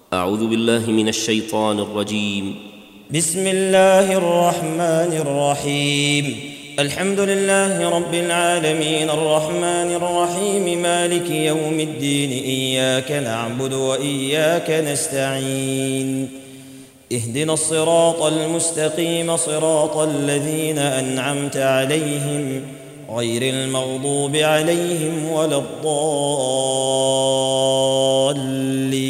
أعوذ بالله من الشيطان الرجيم. بسم الله الرحمن الرحيم. الحمد لله رب العالمين الرحمن الرحيم مالك يوم الدين. إياك نعبد وإياك نستعين. اهدنا الصراط المستقيم صراط الذين أنعمت عليهم غير المغضوب عليهم ولا الضالين.